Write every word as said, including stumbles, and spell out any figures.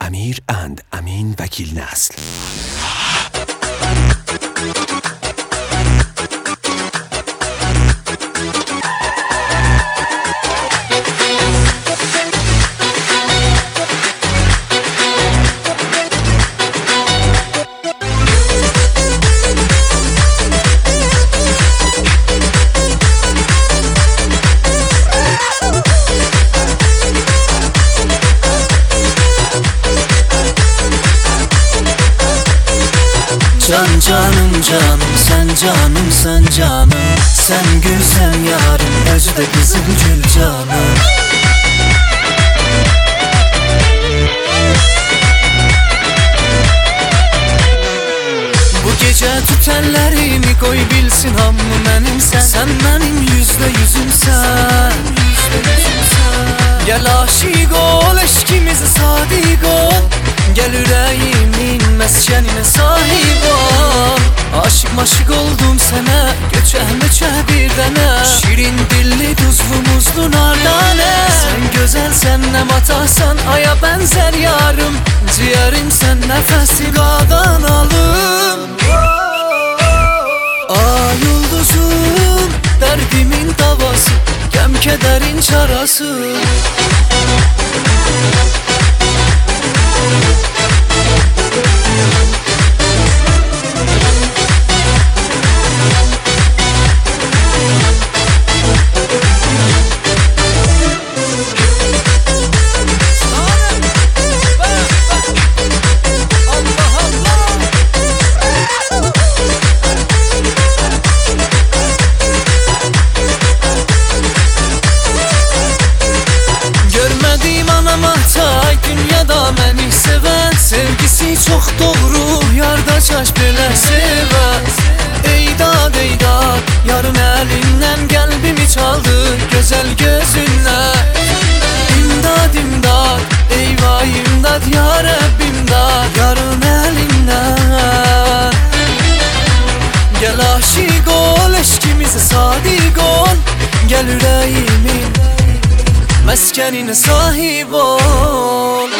Amir and Amin Vakil Nasl. Can canım canım, sen canım sen canım. Sen gülsen yarım, özü de kızıl gül canım. Bu gece tütenlerimi koy bilsin hamı menimsen. Sen benim yüzde yüzümsen. Gel aşık ol, eşkimize sadık ol. Gel yüreğimin meskenine sahip ol. Aşık maşık oldum sana, göçe möçe bir dene. Şirin dilli tuzlu muzlu nardane. Sen güzelsen ne matasan, aya benzer yarım. Ciğerim sen nefesi qadan alım. Ay yıldızım, derdimin davası, gəm kederin çarası. Dünyada məni sevən, sevgisi çox doğru, yarda çaş belə sevən. Eydad eydad, yarın əlindən qəlbimi çaldı, gözəl gözündən. İmdad imdad, eyvah imdad, ya Rəbbim dad, yarın əlindən. Gəl aşiq ol, eşkimizə sadiq ol. Gəl ürəyimin məskenine sahip ol.